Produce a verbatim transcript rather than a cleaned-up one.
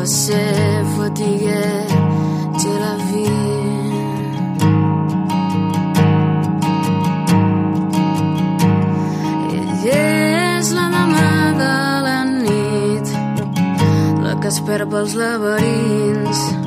passer fatiguer de la vie. Ella és la dama de la nit, la que espera pels laberints.